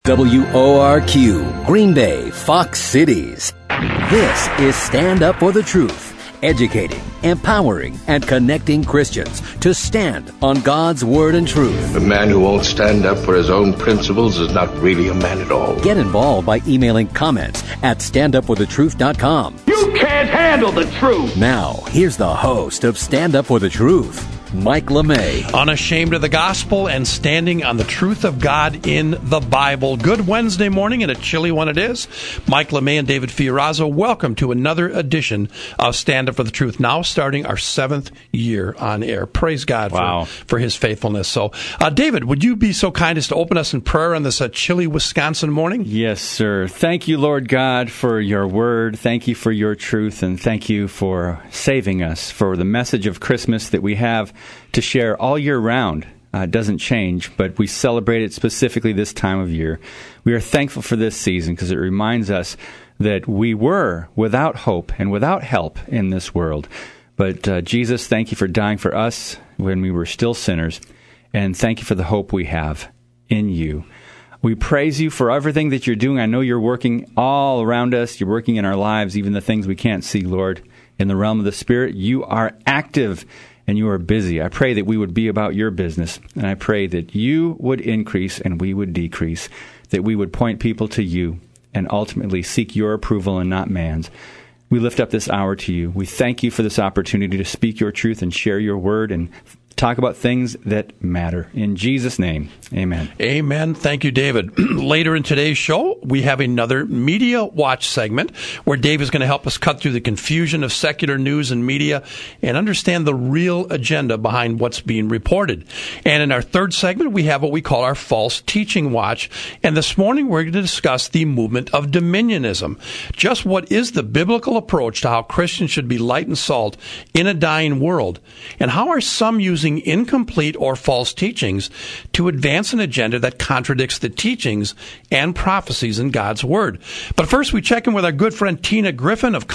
WORQ, Green Bay, Fox Cities. This is Stand Up for the Truth, educating, empowering, and connecting Christians to stand on God's Word and truth. A man who won't stand up for his own principles is not really a man at all. Get involved by emailing comments at standupforthetruth.com. You can't handle the truth. Now, here's the host of Stand Up for the Truth, Mike LeMay. Unashamed of the gospel and standing on the truth of God in the Bible. Good Wednesday morning, and a chilly one it is. Mike LeMay and David Fiorazo, welcome to another edition of Stand Up for the Truth, now starting our 7th year on air. Praise God for his faithfulness. So, David, would you be so kind as to open us in prayer on this chilly Wisconsin morning? Yes, sir. Thank you, Lord God, for your word. Thank you for your truth, and thank you for saving us, for the message of Christmas that we have to share all year round. It doesn't change, but we celebrate it specifically this time of year. We are thankful for this season because it reminds us that we were without hope and without help in this world. But Jesus, thank you for dying for us when we were still sinners, and thank you for the hope we have in you. We praise you for everything that you're doing. I know you're working all around us. You're working in our lives, even the things we can't see, Lord. In the realm of the Spirit, you are active and you are busy. I pray that we would be about your business, and I pray that you would increase and we would decrease, that we would point people to you and ultimately seek your approval and not man's. We lift up this hour to you. We thank you for this opportunity to speak your truth and share your word and talk about things that matter. In Jesus' name, amen. Amen. Thank you, David. Later in today's show, we have another Media Watch segment where Dave is going to help us cut through the confusion of secular news and media and understand the real agenda behind what's being reported. And in our third segment, we have what we call our False Teaching Watch. And this morning, we're going to discuss the movement of dominionism. Just what is the biblical approach to how Christians should be light and salt in a dying world? And how are some using incomplete or false teachings to advance an agenda that contradicts the teachings and prophecies in God's Word? But first, we check in with our good friend Tina Griffin of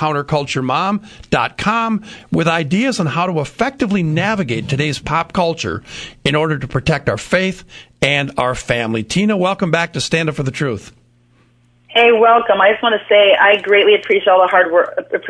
CountercultureMom.com with ideas on how to effectively navigate today's pop culture in order to protect our faith and our family. Tina, welcome back to Stand Up for the Truth. Hey, welcome. I just want to say I greatly appreciate all the hard work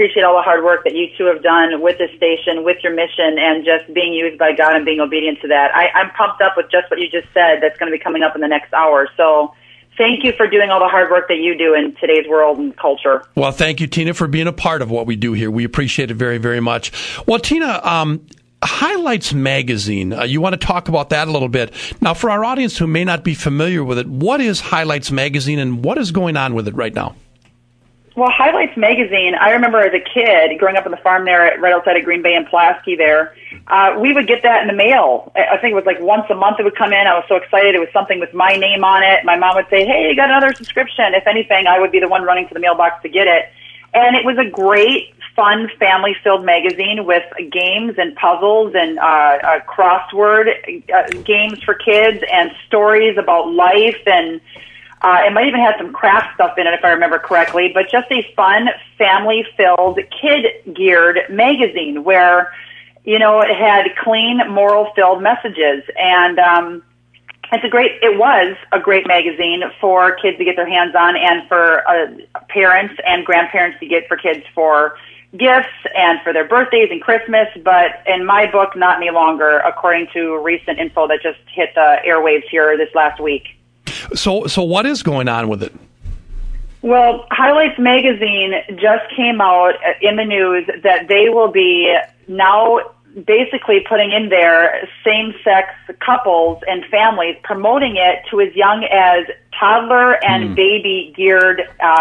that you two have done with this station, with your mission, and just being used by God and being obedient to that. I'm pumped up with just what you just said that's going to be coming up in the next hour. So thank you for doing all the hard work that you do in today's world and culture. Well, thank you, Tina, for being a part of what we do here. We appreciate it very, very much. Well, Tina, Highlights Magazine, you want to talk about that a little bit. Now, for our audience who may not be familiar with it, what is Highlights Magazine and what is going on with it right now? Well, Highlights Magazine, I remember as a kid growing up on the farm there right outside of Green Bay and Pulaski there, we would get that in the mail. I think it was like once a month it would come in. I was so excited. It was something with my name on it. My mom would say, hey, you got another subscription. If anything, I would be the one running to the mailbox to get it. And it was a great, fun, family-filled magazine with games and puzzles and crossword games for kids and stories about life. And it might even have some craft stuff in it, if I remember correctly. But just a fun, family-filled, kid-geared magazine where, you know, it had clean, moral-filled messages. And it was a great magazine for kids to get their hands on and for parents and grandparents to get for kids for gifts and for their birthdays and Christmas, but in my book, not any longer, according to recent info that just hit the airwaves here this last week. So what is going on with it? Well, Highlights Magazine just came out in the news that they will be now basically putting in there same-sex couples and families, promoting it to as young as toddler and baby-geared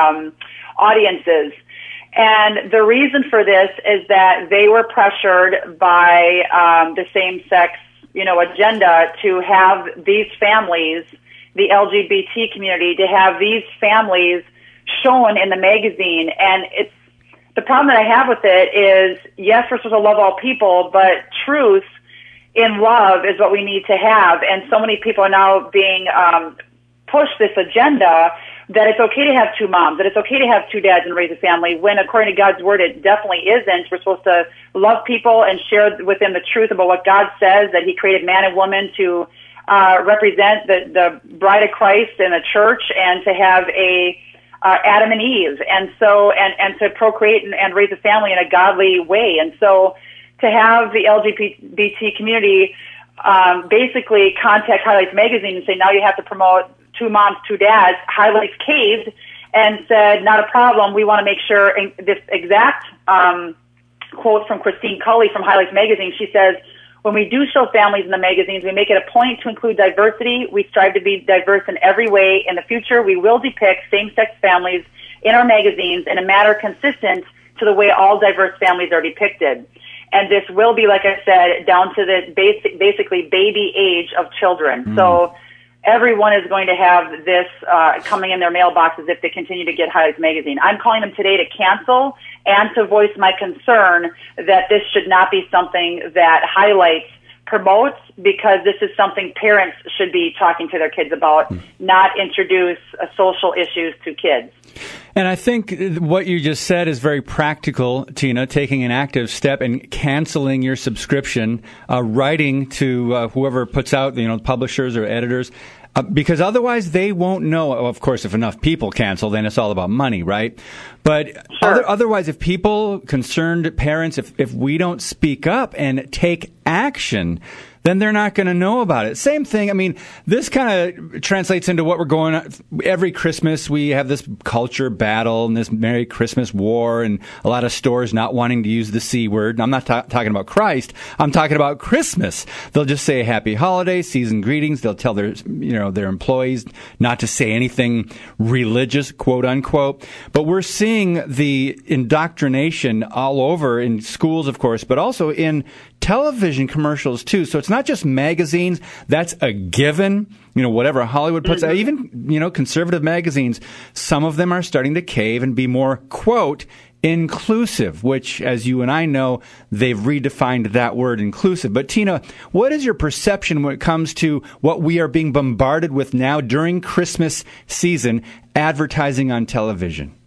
audiences. And the reason for this is that they were pressured by the same-sex, agenda to have these families, the LGBT community, to have these families shown in the magazine. And the problem that I have with it is, yes, we're supposed to love all people, but truth in love is what we need to have. And so many people are now being pushed this agenda that it's okay to have two moms, that it's okay to have two dads and raise a family, when according to God's word, it definitely isn't. We're supposed to love people and share with them the truth about what God says, that he created man and woman to represent the bride of Christ in a church and to have a Adam and Eve, and so and to procreate and raise a family in a godly way. And so to have the LGBT community basically contact Highlights Magazine and say, now you have to promote Two Moms, Two Dads, Highlights caved and said, not a problem. We want to make sure, and this exact quote from Christine Cully from Highlights Magazine, she says, when we do show families in the magazines, we make it a point to include diversity. We strive to be diverse in every way. In the future, we will depict same-sex families in our magazines in a manner consistent to the way all diverse families are depicted. And this will be, like I said, down to the basically baby age of children. So everyone is going to have this coming in their mailboxes if they continue to get Highlights Magazine. I'm calling them today to cancel and to voice my concern that this should not be something that Highlights promotes, because this is something parents should be talking to their kids about, not introduce social issues to kids. And I think what you just said is very practical, Tina, taking an active step and canceling your subscription, writing to whoever puts out, publishers or editors, because otherwise they won't know. Of course, if enough people cancel, then it's all about money, right? But sure. Otherwise, if people, concerned parents, if we don't speak up and take action, then they're not going to know about it. Same thing. I mean, this kind of translates into what we're going on. Every Christmas, we have this culture battle and this Merry Christmas war, and a lot of stores not wanting to use the C word. I'm not talking about Christ. I'm talking about Christmas. They'll just say Happy Holidays, season greetings. They'll tell their employees not to say anything religious, quote unquote. But we're seeing the indoctrination all over in schools, of course, but also in television commercials too. So it's not just magazines. That's a given. Whatever Hollywood puts out, even, conservative magazines, some of them are starting to cave and be more, quote, inclusive, which, as you and I know, they've redefined that word inclusive. But Tina, what is your perception when it comes to what we are being bombarded with now during Christmas season, advertising on television?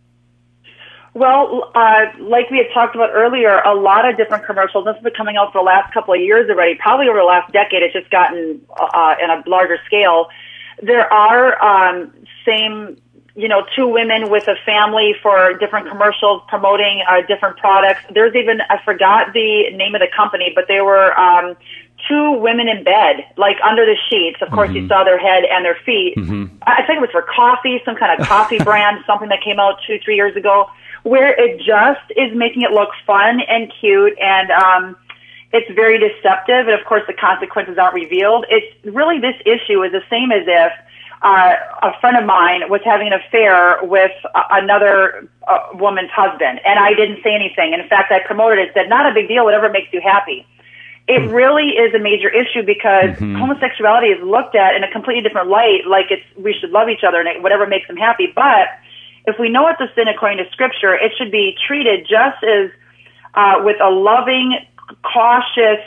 Well, like we had talked about earlier, a lot of different commercials. This has been coming out for the last couple of years already. Probably over the last decade, it's just gotten in a larger scale. There are two women with a family for different commercials promoting different products. There's even, I forgot the name of the company, but they were two women in bed, like under the sheets. Of course, you saw their head and their feet. I think it was for coffee, some kind of coffee brand, something that came out 2-3 years ago, where it just is making it look fun and cute, and it's very deceptive, and of course the consequences aren't revealed. It's really, this issue is the same as if a friend of mine was having an affair with another woman's husband, and I didn't say anything. And in fact, I promoted it, said, not a big deal, whatever makes you happy. It really is a major issue, because homosexuality is looked at in a completely different light, like we should love each other and whatever makes them happy. But if we know it's a sin according to Scripture, it should be treated just as with a loving, cautious,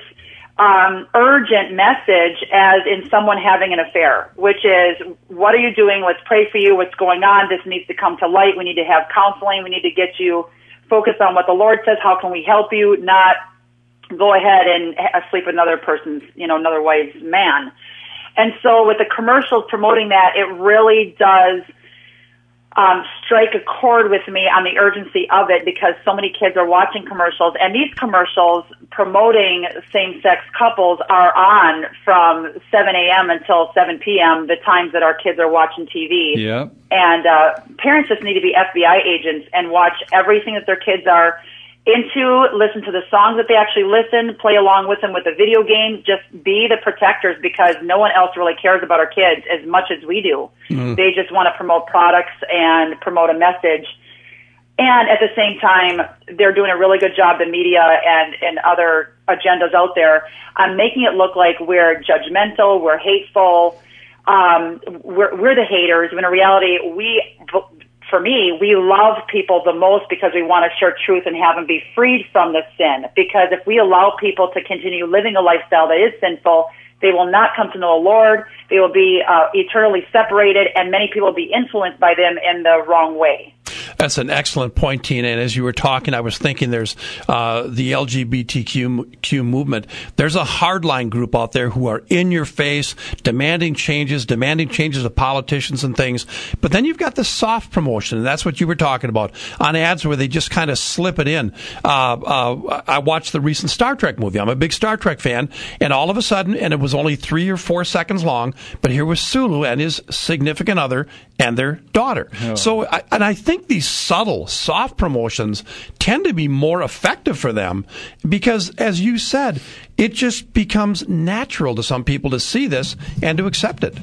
urgent message as in someone having an affair, which is, what are you doing? Let's pray for you. What's going on? This needs to come to light. We need to have counseling. We need to get you focused on what the Lord says. How can we help you? Not go ahead and sleep with another person's, another wife's man. And so with the commercials promoting that, it really does strike a chord with me on the urgency of it, because so many kids are watching commercials, and these commercials promoting same-sex couples are on from 7 a.m. until 7 p.m., the times that our kids are watching TV. Yep. And parents just need to be FBI agents and watch everything that their kids are into, listen to the songs that they actually listen, play along with them with the video games, just be the protectors, because no one else really cares about our kids as much as we do. They just want to promote products and promote a message. And at the same time, they're doing a really good job, the media and other agendas out there, on making it look like we're judgmental, we're hateful, we're the haters, when in reality, for me, we love people the most because we want to share truth and have them be freed from the sin. Because if we allow people to continue living a lifestyle that is sinful, they will not come to know the Lord. They will be eternally separated, and many people will be influenced by them in the wrong way. That's an excellent point, Tina. And as you were talking, I was thinking there's the LGBTQ movement. There's a hardline group out there who are in your face, demanding changes of politicians and things. But then you've got the soft promotion, and that's what you were talking about, on ads where they just kind of slip it in. I watched the recent Star Trek movie. I'm a big Star Trek fan, and all of a sudden, and it was only 3 or 4 seconds long, but here was Sulu and his significant other and their daughter. Oh. So, I think these subtle, soft promotions tend to be more effective for them because, as you said, it just becomes natural to some people to see this and to accept it.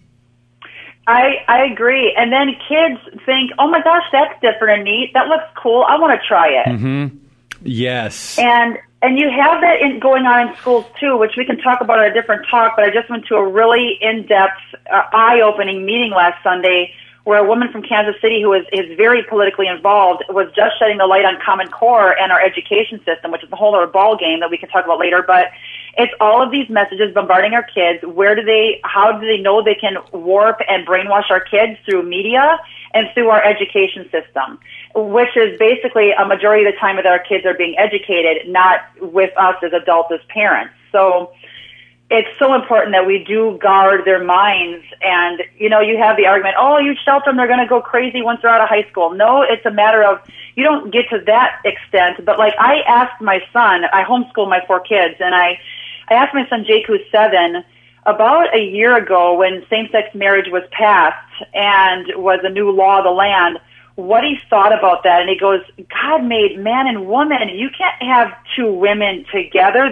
I agree. And then kids think, oh my gosh, that's different and neat. That looks cool. I want to try it. Mm-hmm. Yes. And you have that going on in schools too, which we can talk about in a different talk, but I just went to a really in-depth, eye-opening meeting last Sunday where a woman from Kansas City who is very politically involved was just shedding the light on Common Core and our education system, which is a whole other ball game that we can talk about later. But it's all of these messages bombarding our kids. How do they know they can warp and brainwash our kids? Through media and through our education system, which is basically a majority of the time that our kids are being educated, not with us as adults, as parents. So it's so important that we do guard their minds. And, you have the argument, oh, you shelter them, they're going to go crazy once they're out of high school. No, it's a matter of, you don't get to that extent. But like I asked my son, I homeschool my 4 kids, and I asked my son Jake, who's 7, about a year ago when same-sex marriage was passed and was a new law of the land, what he thought about that. And he goes, God made man and woman. You can't have 2 women together.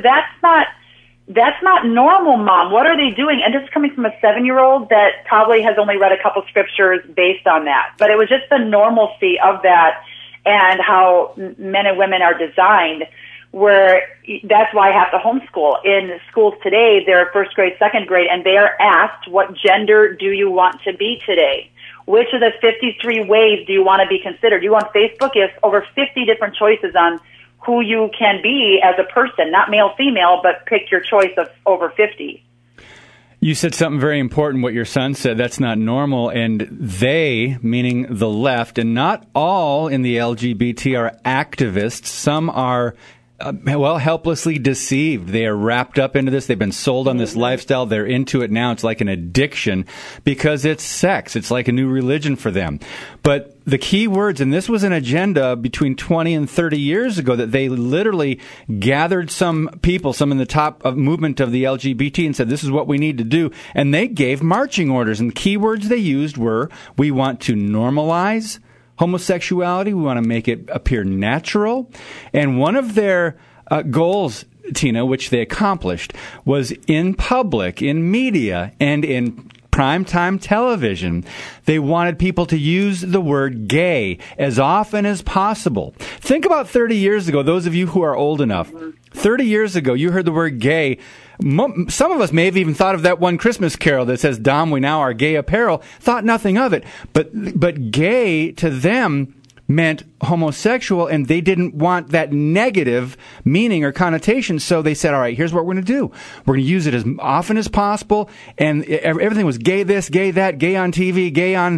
That's not normal, Mom. What are they doing? And this is coming from a 7-year-old that probably has only read a couple scriptures based on that. But it was just the normalcy of that and how men and women are designed, where that's why I have to homeschool. In schools today, they're first grade, second grade, and they are asked, what gender do you want to be today? Which of the 53 ways do you want to be considered? You on Facebook, you have over 50 different choices on who you can be as a person, not male, female, but pick your choice of over 50. You said something very important, what your son said. That's not normal. And they, meaning the left, and not all in the LGBT are activists. Some are helplessly deceived. They are wrapped up into this. They've been sold on this lifestyle. They're into it now. It's like an addiction because it's sex. It's like a new religion for them. But the key words, and this was an agenda between 20 and 30 years ago, that they literally gathered some people, some in the top of movement of the LGBT, and said, this is what we need to do. And they gave marching orders. And the key words they used were, we want to normalize homosexuality. We want to make it appear natural. And one of their goals, Tina, which they accomplished, was in public, in media, and in primetime television, they wanted people to use the word gay as often as possible. Think about 30 years ago, those of you who are old enough. 30 years ago, you heard the word gay. Some of us may have even thought of that one Christmas carol that says, Dom, we now are gay apparel, thought nothing of it. But gay to them meant homosexual, and they didn't want that negative meaning or connotation. So they said, all right, here's what we're going to do. We're going to use it as often as possible. And everything was gay this, gay that, gay on TV, gay on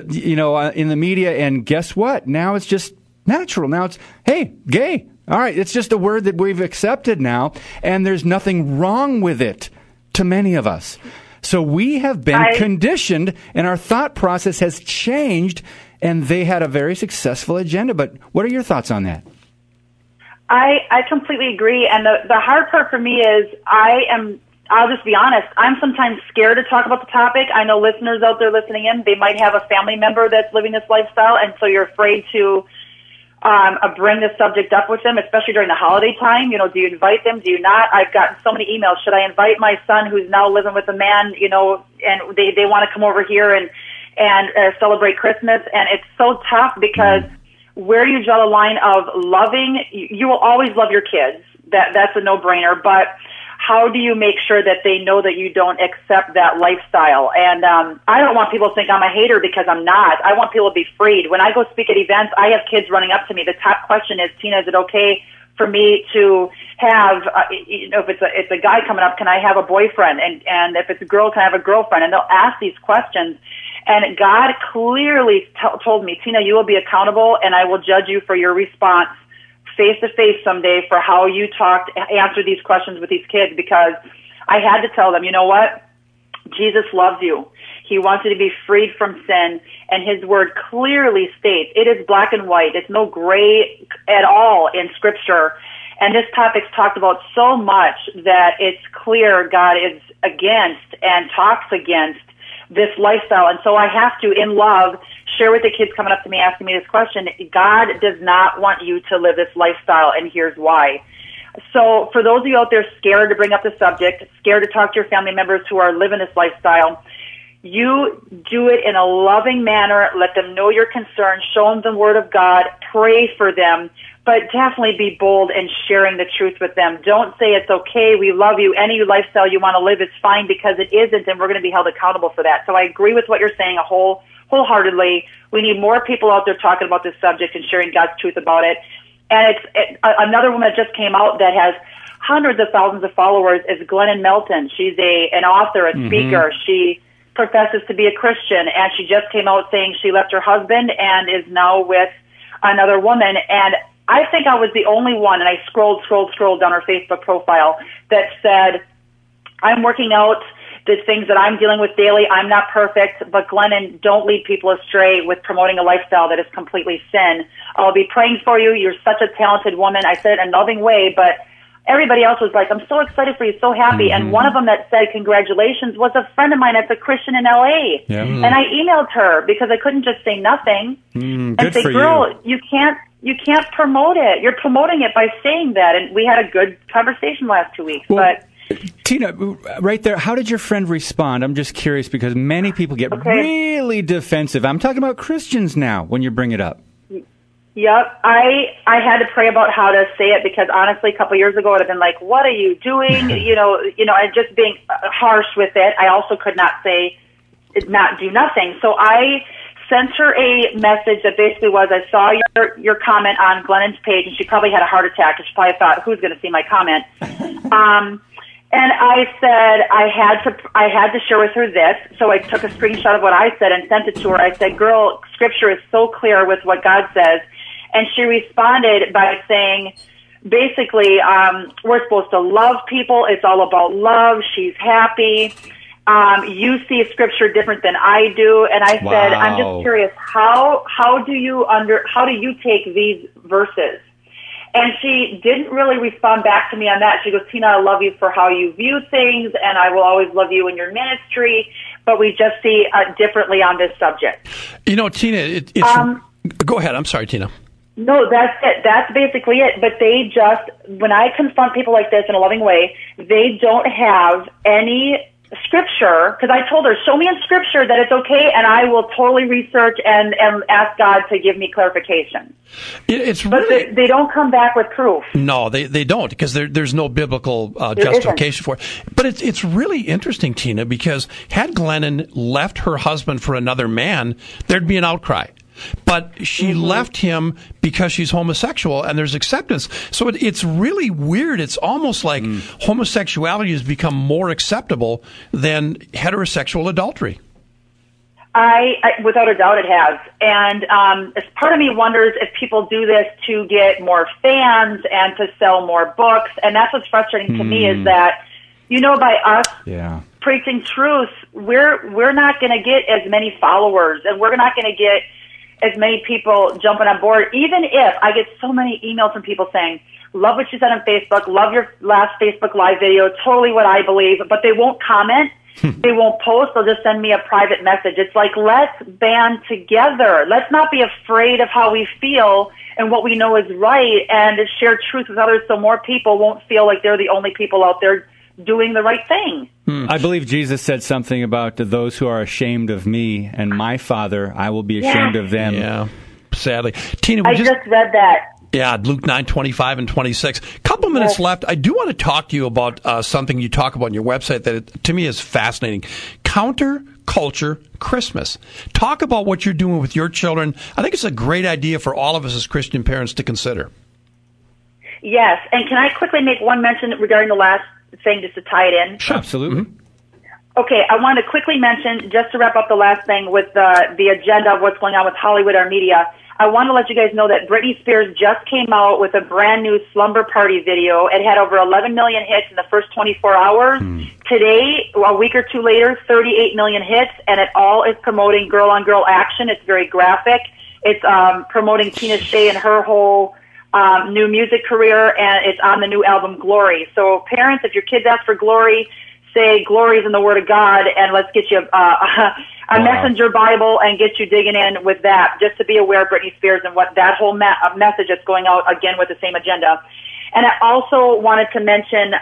in the media. And guess what? Now it's just natural. Now it's, hey, gay. All right, it's just a word that we've accepted now, and there's nothing wrong with it to many of us. So we have been conditioned, and our thought process has changed, and they had a very successful agenda. But what are your thoughts on that? I completely agree, and the hard part for me is I'll just be honest, I'm sometimes scared to talk about the topic. I know listeners out there listening in, they might have a family member that's living this lifestyle, and so you're afraid to bring this subject up with them, especially during the holiday time. Do you invite them? Do you not? I've gotten so many emails. Should I invite my son who's now living with a man, and they want to come over here and celebrate Christmas? And it's so tough because where do you draw the line of loving? You will always love your kids. That's a no-brainer. But how do you make sure that they know that you don't accept that lifestyle? And I don't want people to think I'm a hater because I'm not. I want people to be freed. When I go speak at events, I have kids running up to me. The top question is, Tina, is it okay for me to have, if it's a guy coming up, can I have a boyfriend? And if it's a girl, can I have a girlfriend? And they'll ask these questions. And God clearly told me, Tina, you will be accountable, and I will judge you for your response face to face someday for how you answer these questions with these kids, because I had to tell them, you know what? Jesus loves you. He wants you to be freed from sin, and his word clearly states it is black and white. It's no gray at all in Scripture. And this topic's talked about so much that it's clear God is against and talks against this lifestyle. And so I have to, in love, share with the kids coming up to me asking me this question. God does not want you to live this lifestyle, and here's why. So for those of you out there scared to bring up the subject, scared to talk to your family members who are living this lifestyle, you do it in a loving manner. Let them know your concern. Show them the Word of God. Pray for them. But definitely be bold in sharing the truth with them. Don't say it's okay, we love you, any lifestyle you want to live is fine, because it isn't, and we're going to be held accountable for that. So I agree with what you're saying wholeheartedly. We need more people out there talking about this subject and sharing God's truth about it. And another woman that just came out that has hundreds of thousands of followers is Glennon Melton. She's an author, a speaker. She professes to be a Christian, and she just came out saying she left her husband and is now with another woman. And I think I was the only one, and I scrolled down her Facebook profile that said, I'm working out the things that I'm dealing with daily. I'm not perfect, but Glennon, don't lead people astray with promoting a lifestyle that is completely sin. I'll be praying for you. You're such a talented woman. I said it in a loving way, but everybody else was like, I'm so excited for you, so happy. And one of them that said congratulations was a friend of mine that's a Christian in L.A. Yeah. And I emailed her because I couldn't just say nothing and say, girl, you can't promote it. You're promoting it by saying that. And we had a good conversation last 2 weeks. Well, but Tina, right there, how did your friend respond? I'm just curious, because many people get really defensive. I'm talking about Christians now when you bring it up. Yep. I had to pray about how to say it, because honestly, a couple of years ago, I'd have been like, what are you doing? And just being harsh with it. I also could not do nothing. So I sent her a message that basically was, I saw your comment on Glennon's page, and she probably had a heart attack, and she probably thought, who's going to see my comment? And I said I had to share with her this, so I took a screenshot of what I said and sent it to her. I said, girl, Scripture is so clear with what God says. And she responded by saying, basically, we're supposed to love people. It's all about love. She's happy. You see Scripture different than I do. And I said, I'm just curious, how do you take these verses? And she didn't really respond back to me on that. She goes, Tina, I love you for how you view things, and I will always love you in your ministry, but we just see differently on this subject. Tina, it's go ahead. I'm sorry, Tina. No, that's it. That's basically it. But they when I confront people like this in a loving way, they don't have any Scripture, because I told her, show me in Scripture that it's okay, and I will totally research and ask God to give me clarification. But they don't come back with proof. No, they don't, because there's no biblical justification for it. But it's really interesting, Tina, because had Glennon left her husband for another man, there'd be an outcry. But she left him because she's homosexual, and there's acceptance. So it's really weird. It's almost like homosexuality has become more acceptable than heterosexual adultery. I without a doubt it has. And part of me wonders if people do this to get more fans and to sell more books. And that's what's frustrating to me, is that, by us preaching truth, we're not going to get as many followers, and we're not going to get as many people jumping on board, even if I get so many emails from people saying, love what you said on Facebook, love your last Facebook Live video, totally what I believe, but they won't comment, they won't post, they'll just send me a private message. It's like, let's band together. Let's not be afraid of how we feel and what we know is right, and share truth with others so more people won't feel like they're the only people out there doing the right thing. I believe Jesus said something about those who are ashamed of me and my Father, I will be ashamed of them. Yeah, sadly. Tina, I just read that. Yeah, Luke 9:25 and 26. Couple minutes left. I do want to talk to you about something you talk about on your website that to me is fascinating. Counterculture Christmas. Talk about what you're doing with your children. I think it's a great idea for all of us as Christian parents to consider. Yes, and can I quickly make one mention regarding the last thing just to tie it in? Sure. Absolutely. Mm-hmm. Okay, I wanted to quickly mention, just to wrap up the last thing with the agenda of what's going on with Hollywood, our media, I want to let you guys know that Britney Spears just came out with a brand new Slumber Party video. It had over 11 million hits in the first 24 hours. Today, a week or two later, 38 million hits, and it all is promoting girl-on-girl action. It's very graphic. It's promoting Tina Shea and her whole new music career, and it's on the new album Glory. So parents, if your kids ask for Glory, say Glory is in the Word of God, and let's get you a messenger Bible and get you digging in with that, just to be aware of Britney Spears and what that whole message that's going out, again, with the same agenda. And I also wanted to mention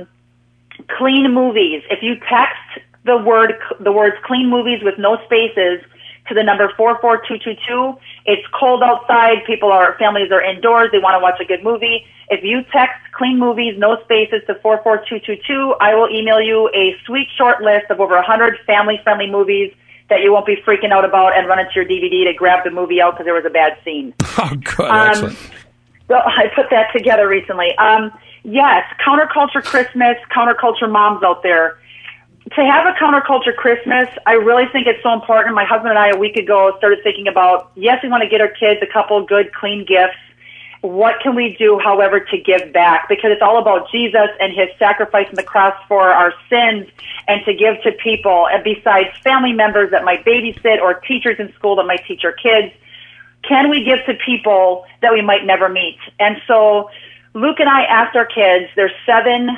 clean movies. If you text the words clean movies with no spaces to the number 44222, it's cold outside, families are indoors, they want to watch a good movie. If you text clean movies, no spaces to 44222, I will email you a sweet short list of over 100 family-friendly movies that you won't be freaking out about and run into your DVD to grab the movie out because there was a bad scene. Oh, good. Excellent. So I put that together recently. Yes, counterculture Christmas, counterculture moms out there. To have a counterculture Christmas, I really think it's so important. My husband and I, a week ago, started thinking about, yes, we want to get our kids a couple good, clean gifts. What can we do, however, to give back? Because it's all about Jesus and his sacrifice on the cross for our sins, and to give to people, and besides family members that might babysit or teachers in school that might teach our kids. Can we give to people that we might never meet? And so Luke and I asked our kids, they're 7,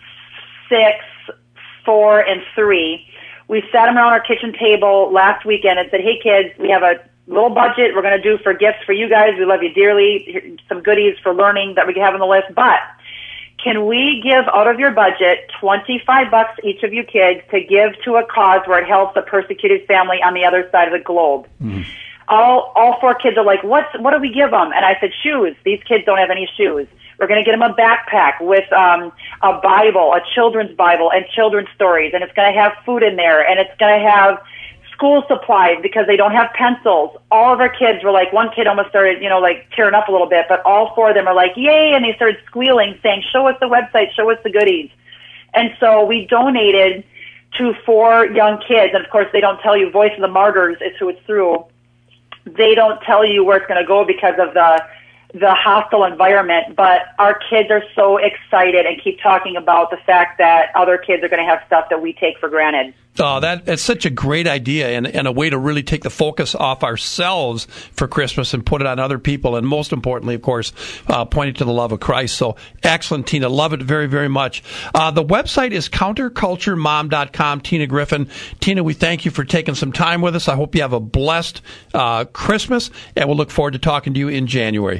6, 4, and 3. We sat them around our kitchen table last weekend and said, hey kids, we have a little budget we're going to do for gifts for you guys. We love you dearly. Here's some goodies for learning that we can have on the list. But can we give out of your budget $25 each of you kids to give to a cause where it helps a persecuted family on the other side of the globe? Mm-hmm. All 4 kids are like, what do we give them? And I said, shoes. These kids don't have any shoes. We're going to get them a backpack with a Bible, a children's Bible, and children's stories. And it's going to have food in there. And it's going to have school supplies because they don't have pencils. All of our kids were like, one kid almost started, tearing up a little bit, but all 4 of them are like, yay, and they started squealing, saying, show us the website, show us the goodies. And so we donated to 4 young kids, and of course they don't tell you, Voice of the Martyrs is who it's through. They don't tell you where it's going to go because of the hostile environment, but our kids are so excited and keep talking about the fact that other kids are going to have stuff that we take for granted. Oh, that's such a great idea and a way to really take the focus off ourselves for Christmas and put it on other people. And most importantly, of course, pointing to the love of Christ. So excellent, Tina. Love it very, very much. The website is counterculturemom.com. Tina Griffin. Tina, we thank you for taking some time with us. I hope you have a blessed Christmas, and we'll look forward to talking to you in January.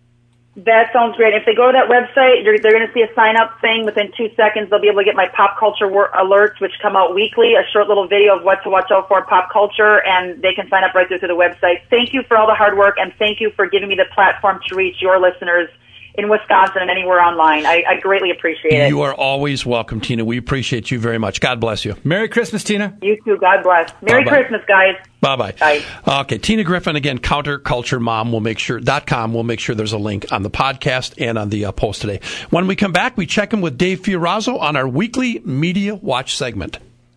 That sounds great. If they go to that website, they're going to see a sign-up thing. Within 2 seconds, they'll be able to get my pop culture alerts, which come out weekly, a short little video of what to watch out for in pop culture, and they can sign up right through the website. Thank you for all the hard work, and thank you for giving me the platform to reach your listeners in Wisconsin and anywhere online. I greatly appreciate it. You are always welcome, Tina. We appreciate you very much. God bless you. Merry Christmas, Tina. You too. God bless. Merry Christmas, guys. Bye-bye. Bye. Okay, Tina Griffin, again, counterculturemom. .com. We'll make sure there's a link on the podcast and on the post today. When we come back, we check in with Dave Fiorazo on our weekly Media Watch segment.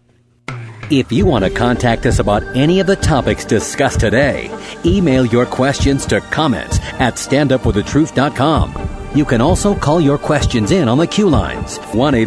If you want to contact us about any of the topics discussed today, email your questions to comments@standupforthetruth.com. You can also call your questions in on the Q lines,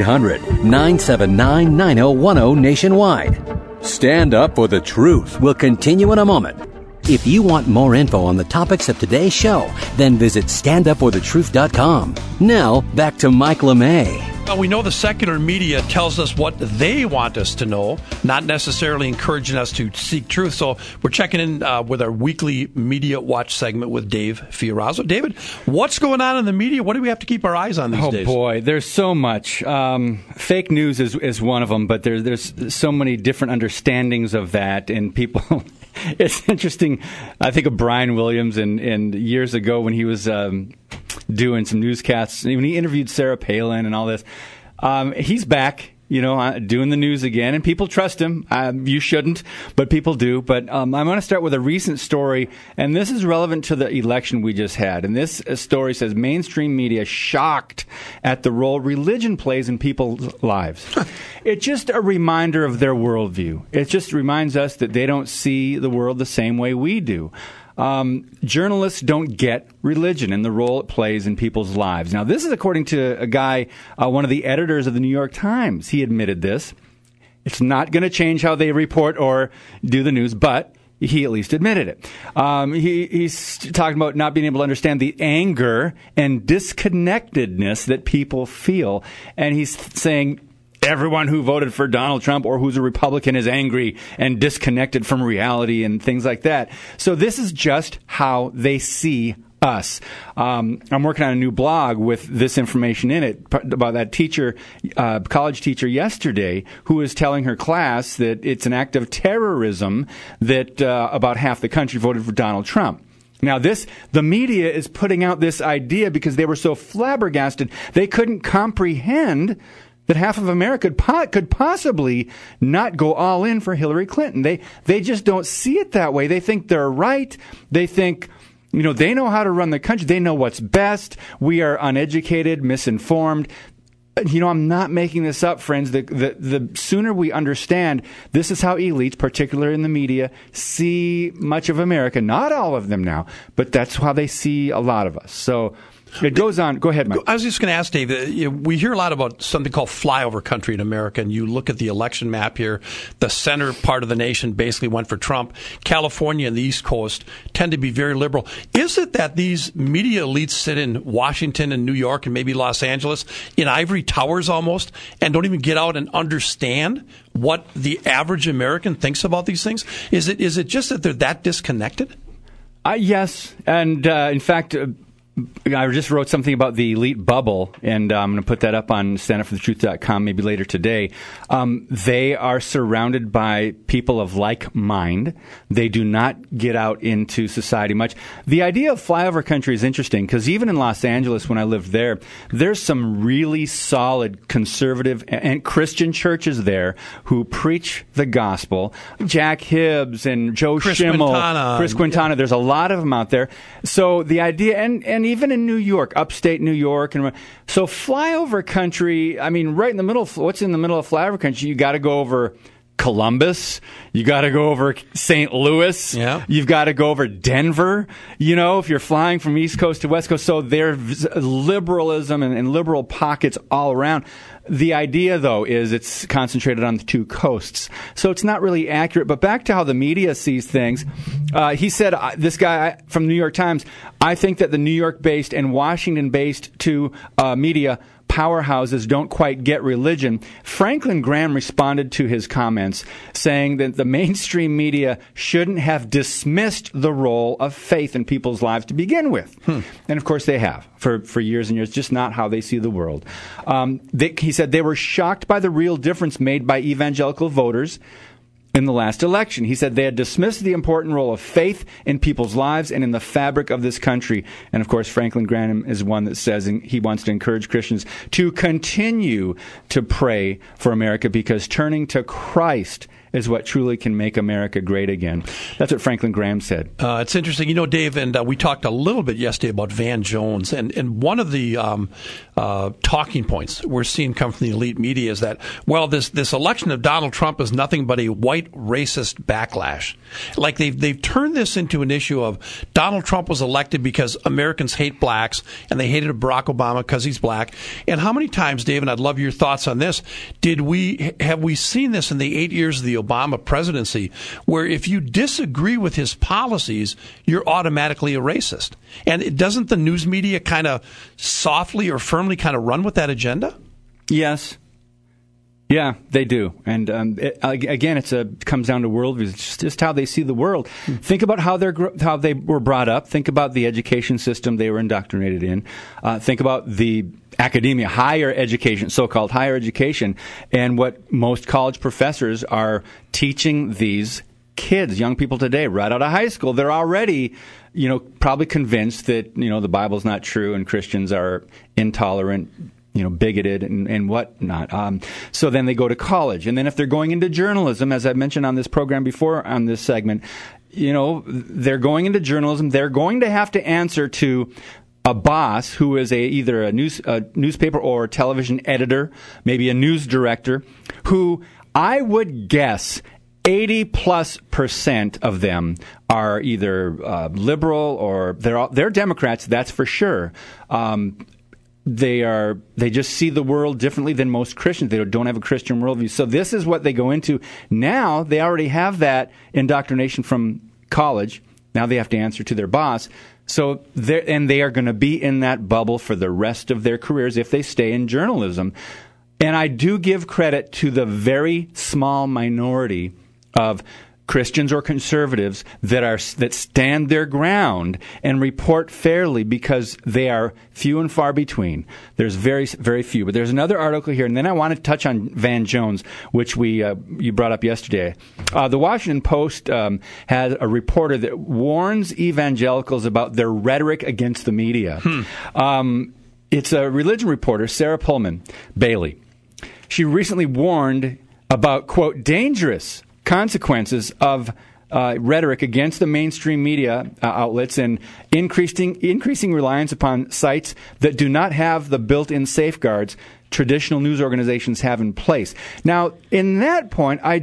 1-800-979-9010 nationwide. Stand Up for the Truth will continue in a moment. If you want more info on the topics of today's show, then visit standupforthetruth.com. Now, back to Mike LeMay. Well, we know the secular media tells us what they want us to know, not necessarily encouraging us to seek truth. So we're checking in with our weekly Media Watch segment with Dave Fiorazo. David, what's going on in the media? What do we have to keep our eyes on these days? Oh, boy, there's so much. Fake news is one of them, but there's so many different understandings of that, and people... It's interesting. I think of Brian Williams and years ago when he was doing some newscasts, when he interviewed Sarah Palin and all this. He's back doing the news again, and people trust him. You shouldn't, but people do. But I'm going to start with a recent story, and this is relevant to the election we just had. And this story says mainstream media shocked at the role religion plays in people's lives. It's just a reminder of their worldview. It just reminds us that they don't see the world the same way we do. Journalists don't get religion and the role it plays in people's lives. Now, this is according to a guy, one of the editors of the New York Times. He admitted this. It's not going to change how they report or do the news, but he at least admitted it. He's talking about not being able to understand the anger and disconnectedness that people feel. And he's saying everyone who voted for Donald Trump or who's a Republican is angry and disconnected from reality and things like that. So this is just how they see us. I'm working on a new blog with this information in it about that teacher, college teacher yesterday, who was telling her class that it's an act of terrorism that about half the country voted for Donald Trump. Now, the media is putting out this idea because they were so flabbergasted they couldn't comprehend that half of America could possibly not go all in for Hillary Clinton. They just don't see it that way. They think they're right. They think, they know how to run the country. They know what's best. We are uneducated, misinformed. I'm not making this up, friends. The sooner we understand this is how elites, particularly in the media, see much of America. Not all of them now, but that's how they see a lot of us. So it goes on. Go ahead, Mike. I was just going to ask Dave, we hear a lot about something called flyover country in America, and you look at the election map here, the center part of the nation basically went for Trump. California and the East Coast tend to be very liberal. Is it that these media elites sit in Washington and New York and maybe Los Angeles in ivory towers almost and don't even get out and understand what the average American thinks about these things? Is it just that they're that disconnected? Yes. And in fact, I just wrote something about the elite bubble, and I'm going to put that up on standupforthetruth.com maybe later today. They are surrounded by people of like mind. They do not get out into society much. The idea of flyover country is interesting because even in Los Angeles, when I lived there, there's some really solid conservative and Christian churches there who preach the gospel. Jack Hibbs and Joe Schimmel, Chris Quintana. There's a lot of them out there. So the idea, and even in New York, upstate New York. So flyover country, right in the middle, what's in the middle of flyover country? You got to go over Columbus. You got to go over St. Louis. Yeah. You've got to go over Denver, if you're flying from East Coast to West Coast. So there's liberalism and liberal pockets all around. The idea, though, is it's concentrated on the two coasts. So it's not really accurate. But back to how the media sees things, he said, this guy from the New York Times, I think that the New York-based and Washington-based two media powerhouses don't quite get religion. Franklin Graham responded to his comments saying that the mainstream media shouldn't have dismissed the role of faith in people's lives to begin with. And of course they have for years and years, just not how they see the world. He said they were shocked by the real difference made by evangelical voters in the last election. He said they had dismissed the important role of faith in people's lives and in the fabric of this country. And of course, Franklin Graham is one that says he wants to encourage Christians to continue to pray for America because turning to Christ is what truly can make America great again. That's what Franklin Graham said. It's interesting. Dave, and we talked a little bit yesterday about Van Jones, and one of the talking points we're seeing come from the elite media is that, this election of Donald Trump is nothing but a white racist backlash. Like they've turned this into an issue of Donald Trump was elected because Americans hate blacks, and they hated Barack Obama because he's black. And how many times, Dave, and I'd love your thoughts on this, have we seen this in the 8 years of the Obama presidency, where if you disagree with his policies, you're automatically a racist? And doesn't the news media kind of softly or firmly kind of run with that agenda? Yes. Yeah, they do. And again, it comes down to worldview. It's just how they see the world. Think about how they were brought up. Think about the education system they were indoctrinated in. Think about the academia, higher education, so-called higher education, and what most college professors are teaching these kids, young people today, right out of high school. They're already, probably convinced that, the Bible's not true and Christians are intolerant, bigoted and whatnot. So then they go to college. And then if they're going into journalism, as I've mentioned on this program before on this segment, they're going into journalism. They're going to have to answer to a boss who is either a newspaper or television editor, maybe a news director, who I would guess 80+% of them are either liberal or they're Democrats. That's for sure. They just see the world differently than most Christians. They don't have a Christian worldview. So this is what they go into. Now they already have that indoctrination from college. Now they have to answer to their boss. So they are going to be in that bubble for the rest of their careers if they stay in journalism. And I do give credit to the very small minority of Christians or conservatives that stand their ground and report fairly, because they are few and far between. There's very, very few. But there's another article here, and then I want to touch on Van Jones, which you brought up yesterday. The Washington Post has a reporter that warns evangelicals about their rhetoric against the media. It's a religion reporter, Sarah Pullman Bailey. She recently warned about, quote, dangerous consequences of rhetoric against the mainstream media outlets and increasing reliance upon sites that do not have the built-in safeguards traditional news organizations have in place. Now, in that point, I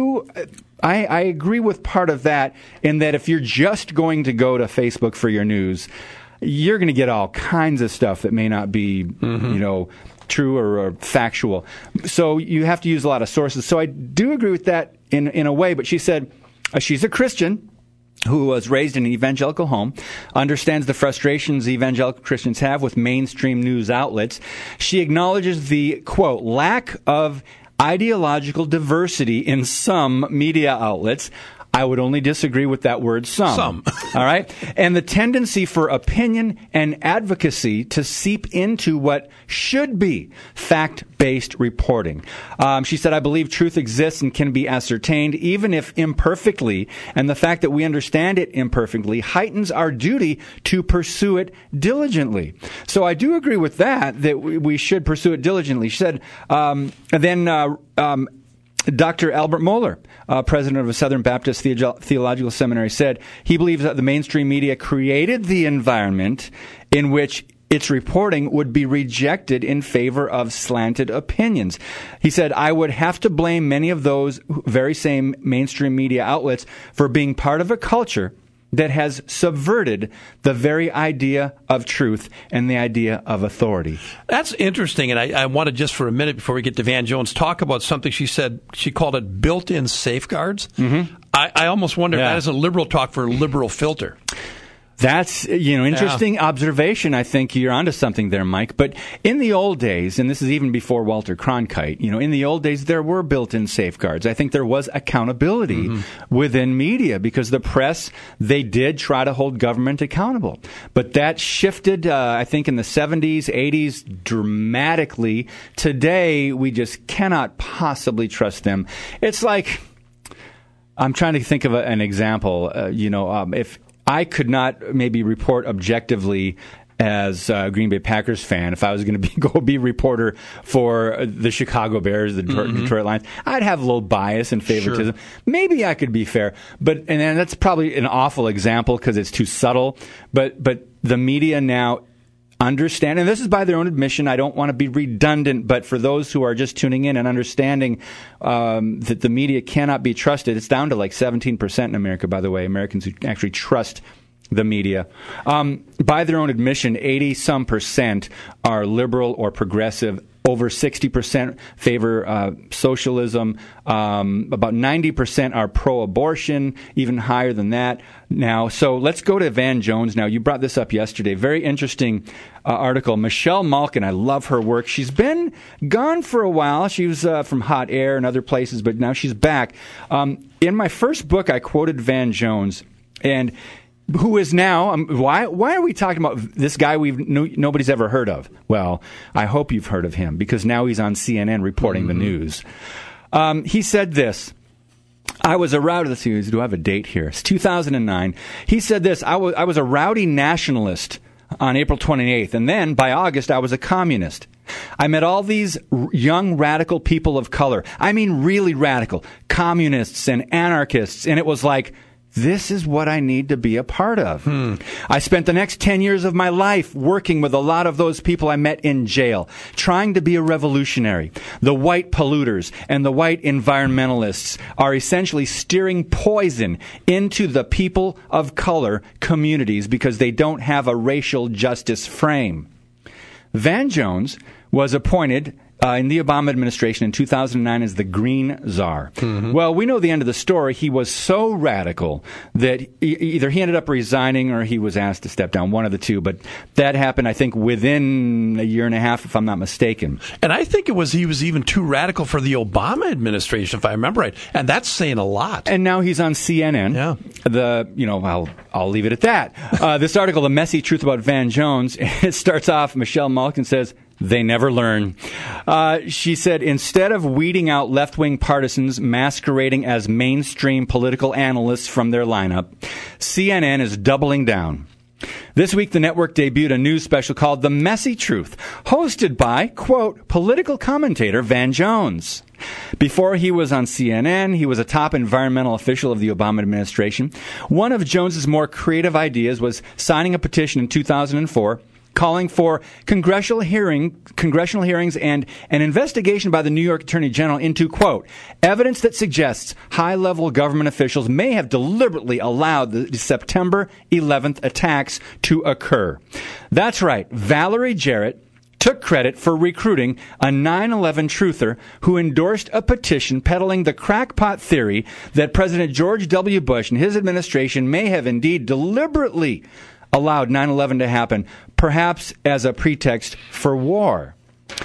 agree with part of that, in that if you're just going to go to Facebook for your news, you're going to get all kinds of stuff that may not be, true or factual. So you have to use a lot of sources. So I do agree with that in a way, but she said she's a Christian who was raised in an evangelical home, understands the frustrations evangelical Christians have with mainstream news outlets. She acknowledges the, quote, lack of ideological diversity in some media outlets. I would only disagree with that word, some. All right? And the tendency for opinion and advocacy to seep into what should be fact-based reporting. She said, I believe truth exists and can be ascertained, even if imperfectly, and the fact that we understand it imperfectly heightens our duty to pursue it diligently. So I do agree with that we should pursue it diligently. She said, Dr. Albert Mohler, president of a Southern Baptist Theological Seminary, said he believes that the mainstream media created the environment in which its reporting would be rejected in favor of slanted opinions. He said, I would have to blame many of those very same mainstream media outlets for being part of a culture that has subverted the very idea of truth and the idea of authority. That's interesting, and I want to just for a minute before we get to Van Jones talk about something she said. She called it built-in safeguards. Mm-hmm. I almost wonder if that is a liberal talk for a liberal filter. That's, interesting observation. I think you're onto something there, Mike. But in the old days, and this is even before Walter Cronkite, in the old days, there were built-in safeguards. I think there was accountability within media, because the press, they did try to hold government accountable. But that shifted, I think, in the 70s, 80s dramatically. Today, we just cannot possibly trust them. It's like, I'm trying to think of an example, if I could not maybe report objectively as a Green Bay Packers fan. If I was going to go be reporter for the Chicago Bears, the Detroit Lions, I'd have a little bias and favoritism. Sure. Maybe I could be fair, and that's probably an awful example because it's too subtle. But the media now understand, and this is by their own admission, I don't want to be redundant, but for those who are just tuning in and understanding that the media cannot be trusted, it's down to like 17% in America, by the way, Americans who actually trust the media. By their own admission, 80-some% are liberal or progressive. Over 60% favor socialism. About 90% are pro-abortion, even higher than that now. So let's go to Van Jones now. You brought this up yesterday. Very interesting article. Michelle Malkin, I love her work. She's been gone for a while. She was from Hot Air and other places, but now she's back. In my first book, I quoted Van Jones, and who is now, why are we talking about this guy nobody's ever heard of? Well, I hope you've heard of him, because now he's on CNN reporting the news. He said this. I was a rowdy, let's see, do I have a date here? It's 2009. He said this, I was a rowdy nationalist on April 28th, and then by August I was a communist. I met all these young radical people of color. I mean, really radical. Communists and anarchists. And it was like, this is what I need to be a part of. I spent the next 10 years of my life working with a lot of those people I met in jail, trying to be a revolutionary. The white polluters and the white environmentalists are essentially steering poison into the people of color communities because they don't have a racial justice frame. Van Jones was appointed in the Obama administration in 2009 as the Green Czar. Well, we know the end of the story. He was so radical that either he ended up resigning or he was asked to step down, one of the two. But that happened, I think, within a year and a half, if I'm not mistaken. And I think he was even too radical for the Obama administration, if I remember right. And that's saying a lot. And now he's on CNN. Yeah. I'll leave it at that. This article, The Messy Truth About Van Jones, it starts off, Michelle Malkin says, they never learn. She said, instead of weeding out left-wing partisans masquerading as mainstream political analysts from their lineup, CNN is doubling down. This week, the network debuted a news special called The Messy Truth, hosted by, quote, political commentator Van Jones. Before he was on CNN, he was a top environmental official of the Obama administration. One of Jones's more creative ideas was signing a petition in 2004 calling for congressional hearings and an investigation by the New York Attorney General into, quote, evidence that suggests high-level government officials may have deliberately allowed the September 11th attacks to occur. That's right. Valerie Jarrett took credit for recruiting a 9/11 truther who endorsed a petition peddling the crackpot theory that President George W. Bush and his administration may have indeed deliberately allowed 9/11 to happen, perhaps as a pretext for war.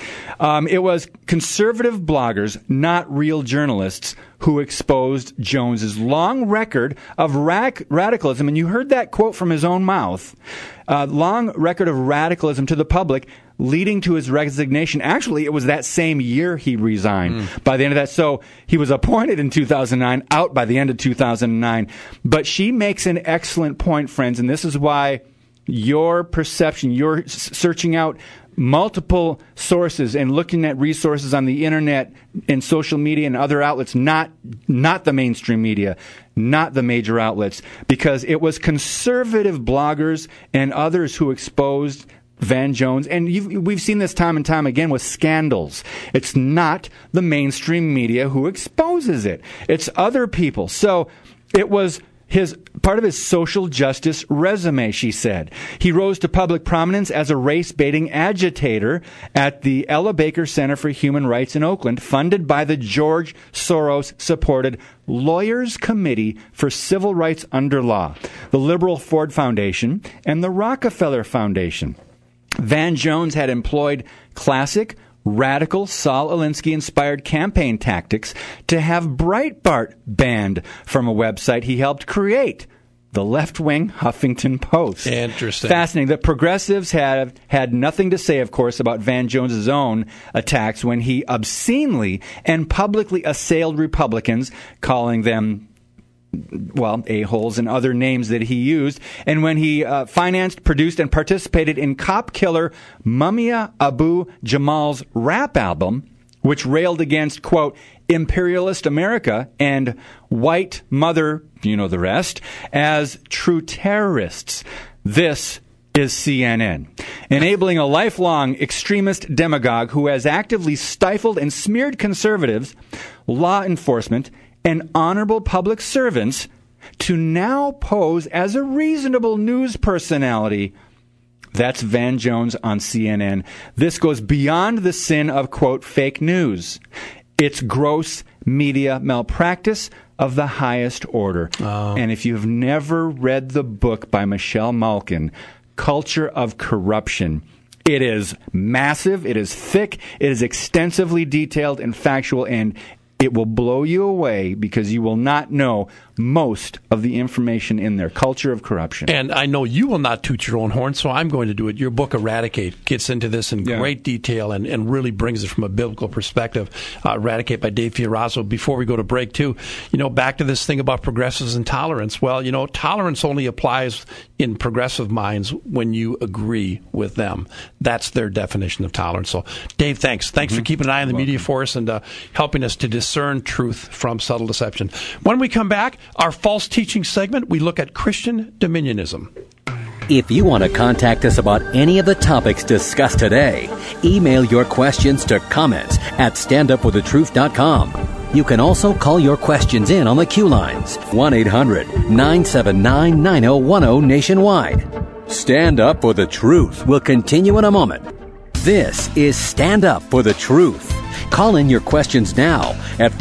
It was conservative bloggers, not real journalists, who exposed Jones's long record of radicalism. And you heard that quote from his own mouth. Long record of radicalism to the public, leading to his resignation. Actually, it was that same year he resigned by the end of that. So he was appointed in 2009, out by the end of 2009. But she makes an excellent point, friends, and this is why your perception, you're searching out multiple sources and looking at resources on the internet and social media and other outlets, not the mainstream media, not the major outlets, because it was conservative bloggers and others who exposed Van Jones, and we've seen this time and time again with scandals. It's not the mainstream media who exposes it. It's other people. So it was part of his social justice resume, she said. He rose to public prominence as a race-baiting agitator at the Ella Baker Center for Human Rights in Oakland, funded by the George Soros-supported Lawyers Committee for Civil Rights Under Law, the Liberal Ford Foundation, and the Rockefeller Foundation. Van Jones had employed classic, radical, Saul Alinsky-inspired campaign tactics to have Breitbart banned from a website he helped create, the left-wing Huffington Post. Interesting. Fascinating. The progressives had nothing to say, of course, about Van Jones's own attacks when he obscenely and publicly assailed Republicans, calling them a-holes and other names that he used. And when he financed, produced, and participated in cop killer Mumia Abu Jamal's rap album, which railed against, quote, imperialist America and white mother, you know the rest, as true terrorists. This is CNN, enabling a lifelong extremist demagogue who has actively stifled and smeared conservatives, law enforcement, and honorable public servants to now pose as a reasonable news personality. That's Van Jones on CNN. This goes beyond the sin of, quote, fake news. It's gross media malpractice of the highest order. Oh. And if you've never read the book by Michelle Malkin, Culture of Corruption, it is massive, it is thick, it is extensively detailed and factual, and it will blow you away because you will not know most of the information in there. Culture of corruption. And I know you will not toot your own horn, so I'm going to do it. Your book, Eradicate, gets into this in great detail and really brings it from a biblical perspective. Eradicate by Dave Fiorazo. Before we go to break, too, back to this thing about progressives and tolerance. Well, tolerance only applies in progressive minds when you agree with them. That's their definition of tolerance. So, Dave, thanks. Thanks for keeping an eye on the media for us and helping us to discern truth from subtle deception. When we come back, our false teaching segment, we look at Christian dominionism. If you want to contact us about any of the topics discussed today, email your questions to comments@standupforthetruth.com. You can also call your questions in on the Q lines, 1-800-979-9010 nationwide. Stand Up for the Truth will continue in a moment. This is Stand Up for the Truth. Call in your questions now at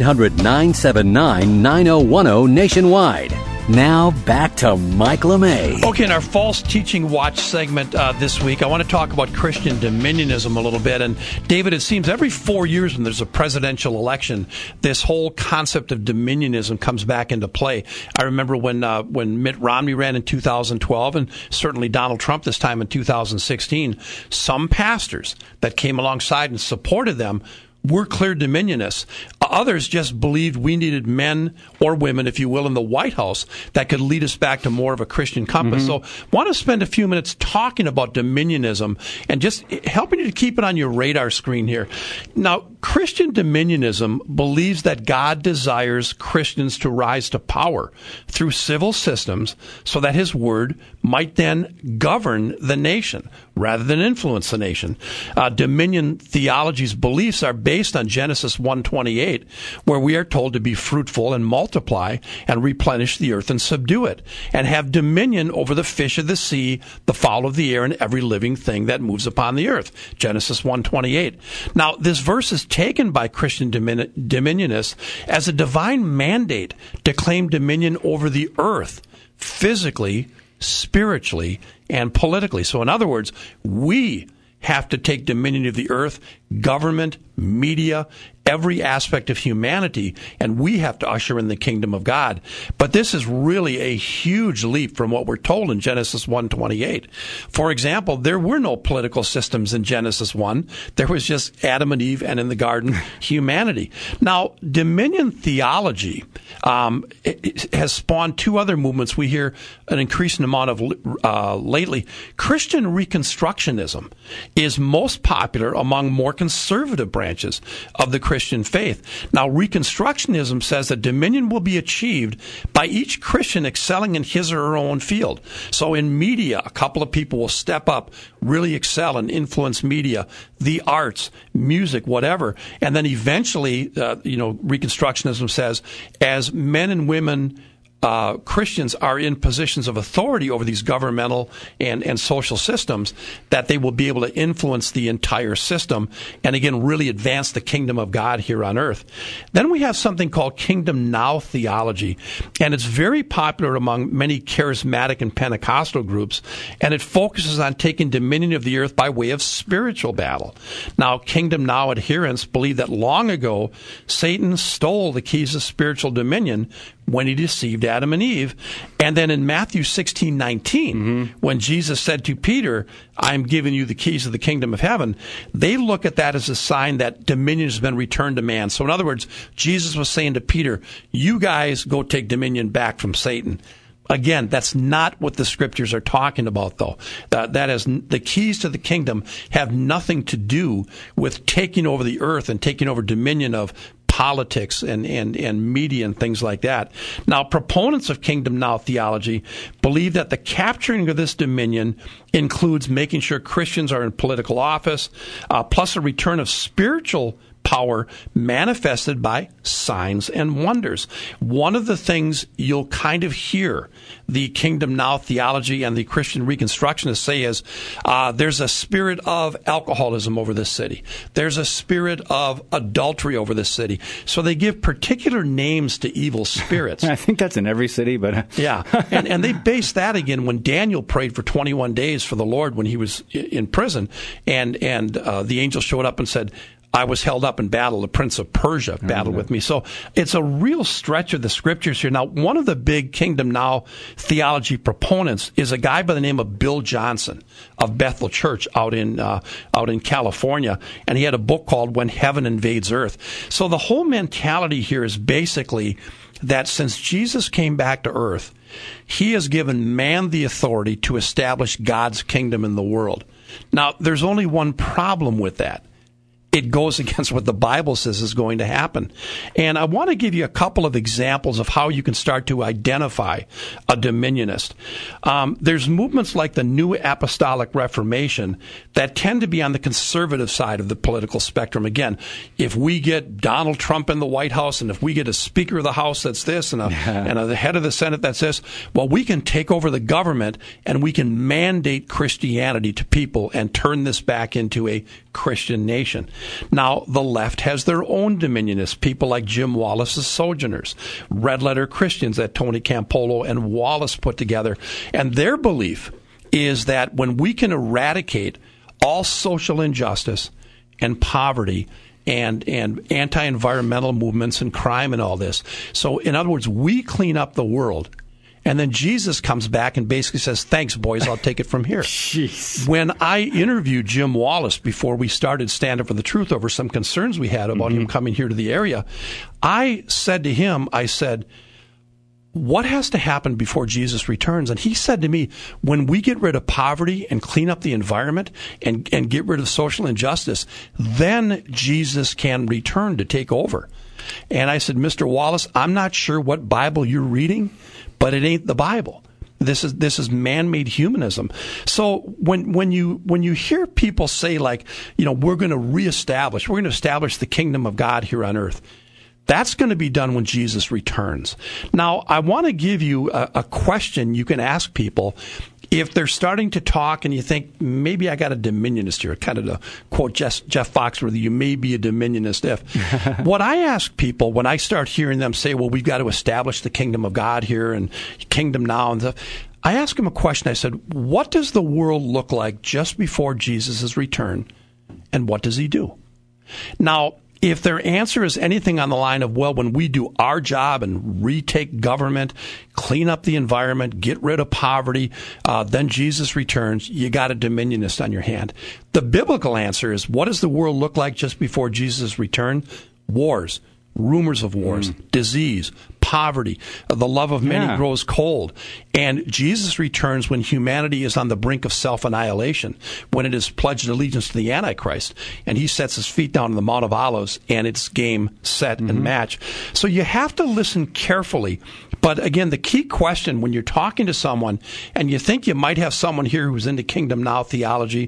1-800-979-9010 nationwide. Now back to Mike LeMay. Okay, in our False Teaching Watch segment this week, I want to talk about Christian dominionism a little bit. And David, it seems every 4 years when there's a presidential election, this whole concept of dominionism comes back into play. I remember when Mitt Romney ran in 2012, and certainly Donald Trump this time in 2016, some pastors that came alongside and supported them were clear dominionists. Others just believed we needed men or women, if you will, in the White House that could lead us back to more of a Christian compass. So want to spend a few minutes talking about dominionism and just helping you to keep it on your radar screen here. Now, Christian dominionism believes that God desires Christians to rise to power through civil systems so that his word might then govern the nation rather than influence the nation. Dominion theology's beliefs are based on Genesis 1:28, where we are told to be fruitful and multiply and replenish the earth and subdue it, and have dominion over the fish of the sea, the fowl of the air, and every living thing that moves upon the earth. Genesis 1:28. Now, this verse is taken by Christian dominionists as a divine mandate to claim dominion over the earth, physically, spiritually, and politically. So in other words, we have to take dominion of the earth, government, media, every aspect of humanity, and we have to usher in the kingdom of God. But this is really a huge leap from what we're told in Genesis 1:28. For example, there were no political systems in Genesis 1. There was just Adam and Eve, and in the garden, humanity. Now, dominion theology has spawned two other movements we hear an increasing amount of lately. Christian Reconstructionism is most popular among more conservative branches of the Christian faith. Now, Reconstructionism says that dominion will be achieved by each Christian excelling in his or her own field. So in media, a couple of people will step up, really excel and influence media, the arts, music, whatever. And then eventually, Reconstructionism says, as men and women Christians are in positions of authority over these governmental and social systems, that they will be able to influence the entire system and, again, really advance the kingdom of God here on earth. Then we have something called Kingdom Now theology, and it's very popular among many charismatic and Pentecostal groups, and it focuses on taking dominion of the earth by way of spiritual battle. Now, Kingdom Now adherents believe that long ago, Satan stole the keys of spiritual dominion when he deceived Adam and Eve. And then in Matthew 16:19, when Jesus said to Peter, I'm giving you the keys of the kingdom of heaven, they look at that as a sign that dominion has been returned to man. So in other words, Jesus was saying to Peter, you guys go take dominion back from Satan. Again, that's not what the scriptures are talking about, though. That is, the keys to the kingdom have nothing to do with taking over the earth and taking over dominion of politics and media and things like that. Now, proponents of Kingdom Now theology believe that the capturing of this dominion includes making sure Christians are in political office, plus a return of spiritual power manifested by signs and wonders. One of the things you'll kind of hear the Kingdom Now theology and the Christian Reconstructionists say is there's a spirit of alcoholism over this city. There's a spirit of adultery over this city. So they give particular names to evil spirits. I think that's in every city, but... Yeah, and they base that again when Daniel prayed for 21 days for the Lord when he was in prison, and the angel showed up and said, I was held up in battle. The Prince of Persia battled with me. So it's a real stretch of the scriptures here. Now, one of the big Kingdom Now theology proponents is a guy by the name of Bill Johnson of Bethel Church out in California, and he had a book called When Heaven Invades Earth. So the whole mentality here is basically that since Jesus came back to earth, he has given man the authority to establish God's kingdom in the world. Now, there's only one problem with that. It goes against what the Bible says is going to happen. And I want to give you a couple of examples of how you can start to identify a dominionist. There's movements like the New Apostolic Reformation that tend to be on the conservative side of the political spectrum. Again, if we get Donald Trump in the White House, and if we get a Speaker of the House that's this, and the head of the Senate that's this, well, we can take over the government and we can mandate Christianity to people and turn this back into a Christian nation. Now, the left has their own dominionists, people like Jim Wallace's Sojourners, red letter Christians that Tony Campolo and Wallace put together. And their belief is that when we can eradicate all social injustice and poverty and anti-environmental movements and crime and all this, so in other words, we clean up the world. And then Jesus comes back and basically says, thanks, boys, I'll take it from here. Jeez. When I interviewed Jim Wallace before we started Stand Up for the Truth over some concerns we had about him coming here to the area, I said to him, I said, what has to happen before Jesus returns? And he said to me, when we get rid of poverty and clean up the environment and get rid of social injustice, then Jesus can return to take over. And I said, Mr. Wallace, I'm not sure what Bible you're reading, but it ain't the Bible. This is man-made humanism. So when you hear people say, like, we're going to establish the kingdom of God here on earth, that's going to be done when Jesus returns. Now, I want to give you a question you can ask people if they're starting to talk and you think, maybe I got a dominionist here, kind of to quote Jeff Foxworthy, you may be a dominionist if. What I ask people when I start hearing them say, well, we've got to establish the kingdom of God here and kingdom now and stuff, I ask them a question. I said, what does the world look like just before Jesus' return, and what does he do? Now, if their answer is anything on the line of, well, when we do our job and retake government, clean up the environment, get rid of poverty, then Jesus returns, you got a dominionist on your hand. The biblical answer is, what does the world look like just before Jesus' return? Wars, rumors of wars, disease, poverty, the love of many grows cold. And Jesus returns when humanity is on the brink of self-annihilation, when it has pledged allegiance to the Antichrist. And he sets his feet down on the Mount of Olives, and it's game, set, and match. So you have to listen carefully. But again, the key question when you're talking to someone and you think you might have someone here who's into Kingdom Now theology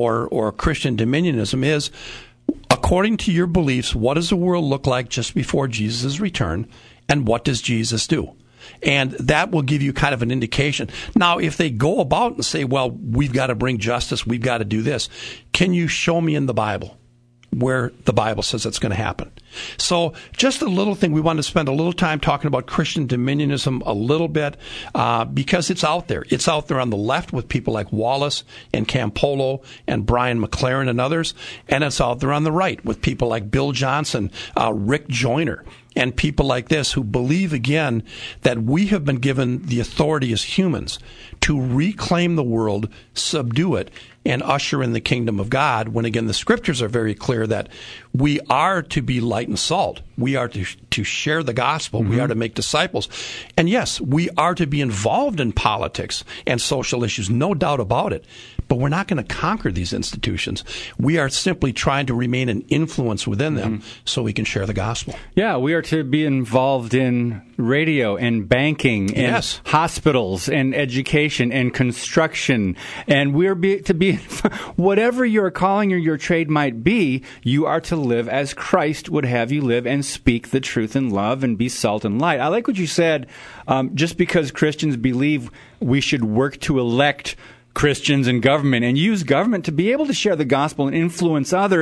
or Christian dominionism is, according to your beliefs, what does the world look like just before Jesus' return, and what does Jesus do? And that will give you kind of an indication. Now, if they go about and say, well, we've got to bring justice, we've got to do this, can you show me in the Bible where the Bible says it's going to happen? So just a little thing, we want to spend a little time talking about Christian dominionism a little bit because it's out there. It's out there on the left with people like Wallace and Campolo and Brian McLaren and others, and it's out there on the right with people like Bill Johnson, Rick Joyner, and people like this who believe, again, that we have been given the authority as humans to reclaim the world, subdue it, and usher in the kingdom of God, when, again, the scriptures are very clear that we are to be light and salt. We are to share the gospel. We are to make disciples. And yes, we are to be involved in politics and social issues, no doubt about it. But we're not going to conquer these institutions. We are simply trying to remain an influence within them so we can share the gospel. Yeah, we are to be involved in radio and banking and hospitals and education and construction. And we're to be, whatever your calling or your trade might be, you are to live as Christ would have you live and speak the truth in love and be salt and light. I like what you said. Just because Christians believe we should work to elect Christians in government and use government to be able to share the gospel and influence others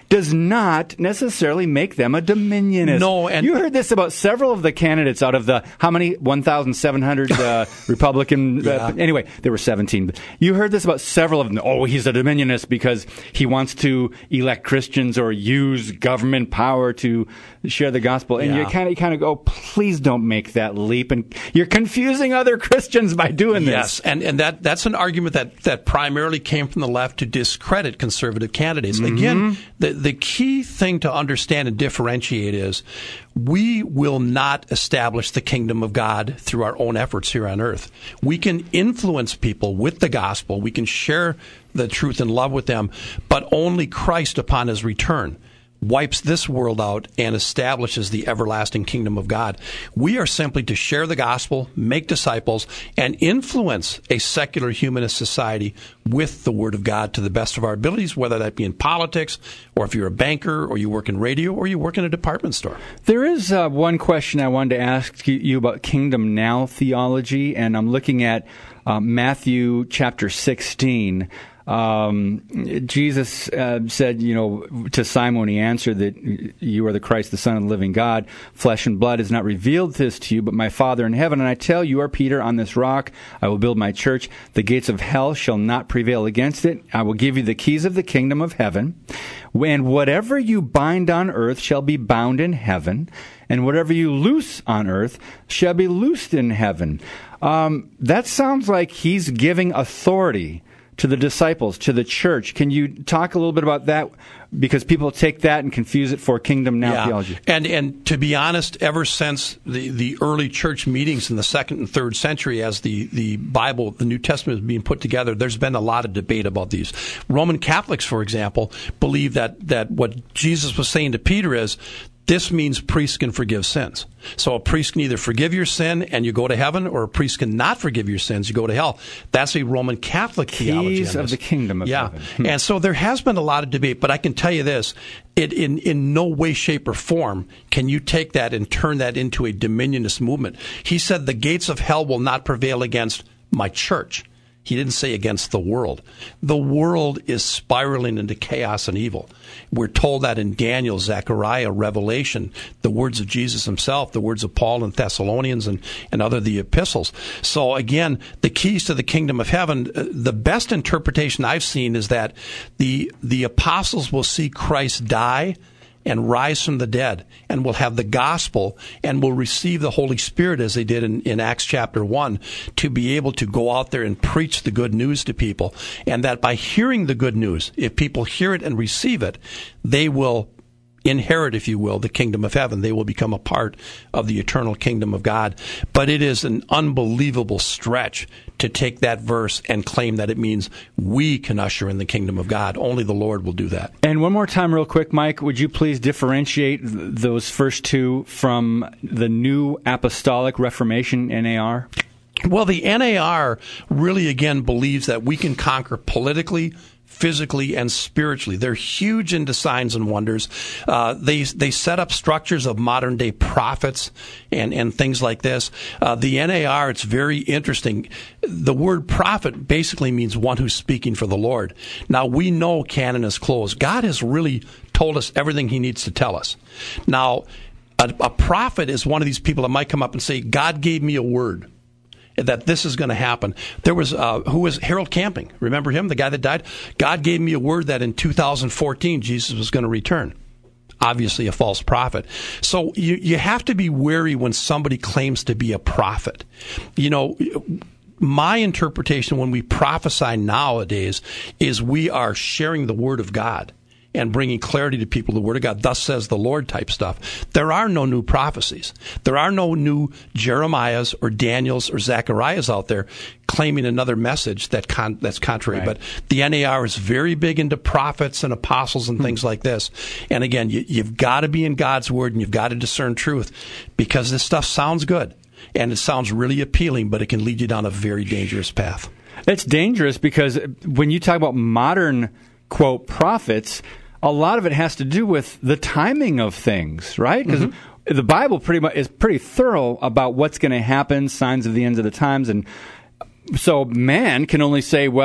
does not necessarily make them a dominionist. No, and you heard this about several of the candidates out of the, how many, 1,700 Republican, anyway, there were 17. But you heard this about several of them. Oh, he's a dominionist because he wants to elect Christians or use government power to share the gospel. And you kind of go, please don't make that leap. And you're confusing other Christians by doing this. Yes, and that's an argument that primarily came from the left to discredit conservative candidates. Again, the key thing to understand and differentiate is we will not establish the kingdom of God through our own efforts here on earth. We can influence people with the gospel. We can share the truth and love with them, but only Christ upon his return wipes this world out and establishes the everlasting kingdom of God. We are simply to share the gospel, make disciples, and influence a secular humanist society with the Word of God to the best of our abilities, whether that be in politics, or if you're a banker, or you work in radio, or you work in a department store. There is one question I wanted to ask you about Kingdom Now theology, and I'm looking at Matthew chapter 16. Jesus said, to Simon when he answered that you are the Christ, the Son of the living God. Flesh and blood has not revealed this to you, but my Father in heaven. And I tell you, are Peter, on this rock I will build my church. The gates of hell shall not prevail against it. I will give you the keys of the kingdom of heaven. And whatever you bind on earth shall be bound in heaven, and whatever you loose on earth shall be loosed in heaven. That sounds like he's giving authority to the disciples, to the church. Can you talk a little bit about that? Because people take that and confuse it for Kingdom Now theology. And to be honest, ever since the early church meetings in the 2nd and 3rd century, as the Bible, the New Testament is being put together, there's been a lot of debate about these. Roman Catholics, for example, believe that what Jesus was saying to Peter is, this means priests can forgive sins. So a priest can either forgive your sin and you go to heaven, or a priest can not forgive your sins, you go to hell. That's a Roman Catholic theology. Keys of the kingdom of heaven. And so there has been a lot of debate, but I can tell you this, in no way, shape, or form can you take that and turn that into a dominionist movement. He said the gates of hell will not prevail against my church. He didn't say against the world. The world is spiraling into chaos and evil. We're told that in Daniel, Zechariah, Revelation, the words of Jesus himself, the words of Paul in Thessalonians and other the epistles. So again, the keys to the kingdom of heaven, the best interpretation I've seen is that the apostles will see Christ die and rise from the dead, and will have the gospel, and will receive the Holy Spirit as they did in Acts chapter 1, to be able to go out there and preach the good news to people. And that by hearing the good news, if people hear it and receive it, they will inherit, if you will, the kingdom of heaven. They will become a part of the eternal kingdom of God. But it is an unbelievable stretch to take that verse and claim that it means we can usher in the kingdom of God. Only the Lord will do that. And one more time real quick, Mike, would you please differentiate those first two from the New Apostolic Reformation, NAR? Well, the NAR really, again, believes that we can conquer politically, physically, and spiritually. They're huge into signs and wonders. They set up structures of modern day prophets and things like this. The NAR, it's very interesting. The word prophet basically means one who's speaking for the Lord. Now, we know canon is closed. God has really told us everything he needs to tell us. Now, a prophet is one of these people that might come up and say, God gave me a word that this is going to happen. There was, who was Harold Camping? Remember him, the guy that died? God gave me a word that in 2014 Jesus was going to return. Obviously a false prophet. So you have to be wary when somebody claims to be a prophet. My interpretation when we prophesy nowadays is we are sharing the word of God and bringing clarity to people, the Word of God, thus says the Lord type stuff. There are no new prophecies. There are no new Jeremiahs or Daniels or Zechariahs out there claiming another message that's contrary. Right. But the NAR is very big into prophets and apostles and things like this. And again, you've got to be in God's Word and you've got to discern truth, because this stuff sounds good and it sounds really appealing, but it can lead you down a very dangerous path. It's dangerous because when you talk about modern, quote, prophets, a lot of it has to do with the timing of things, right? Because the Bible pretty much is pretty thorough about what's going to happen, signs of the ends of the times, and so man can only say, well,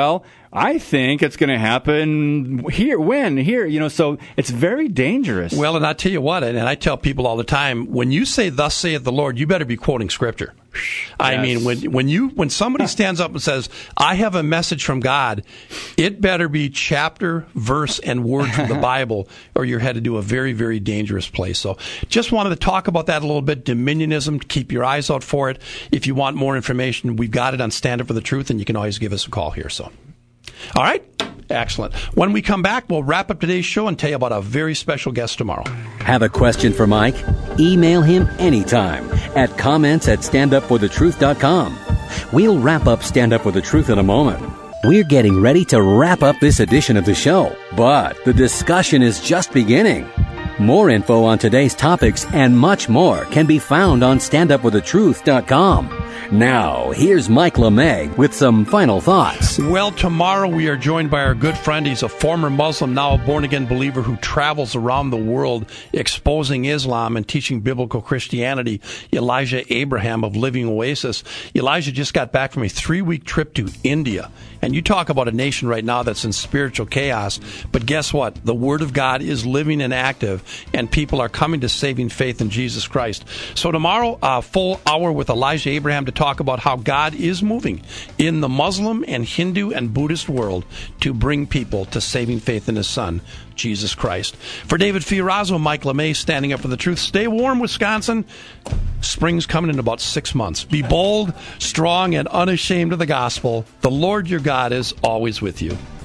I think it's going to happen here, so it's very dangerous. Well, and I tell you what, and I tell people all the time, when you say, "Thus saith the Lord," you better be quoting Scripture. I mean, when somebody stands up and says, "I have a message from God," it better be chapter, verse, and word from the Bible, or you're headed to a very, very dangerous place. So just wanted to talk about that a little bit, dominionism. Keep your eyes out for it. If you want more information, we've got it on Stand Up for the Truth, and you can always give us a call here. So, all right? Excellent. When we come back, we'll wrap up today's show and tell you about a very special guest tomorrow. Have a question for Mike? Email him anytime at comments@standupforthetruth.com. We'll wrap up Stand Up for the Truth in a moment. We're getting ready to wrap up this edition of the show, but the discussion is just beginning. More info on today's topics and much more can be found on standupforthetruth.com. Now, here's Mike LeMay with some final thoughts. Well, tomorrow we are joined by our good friend. He's a former Muslim, now a born-again believer who travels around the world exposing Islam and teaching biblical Christianity, Elijah Abraham of Living Oasis. Elijah just got back from a 3-week trip to India. And you talk about a nation right now that's in spiritual chaos. But guess what? The Word of God is living and active, and people are coming to saving faith in Jesus Christ. So tomorrow, a full hour with Elijah Abraham to talk about how God is moving in the Muslim and Hindu and Buddhist world to bring people to saving faith in His Son, Jesus Christ. For David Fiorazo, Mike LeMay, Standing Up for the Truth. Stay warm, Wisconsin. Spring's coming in about 6 months. Be bold, strong, and unashamed of the gospel. The Lord your God is always with you.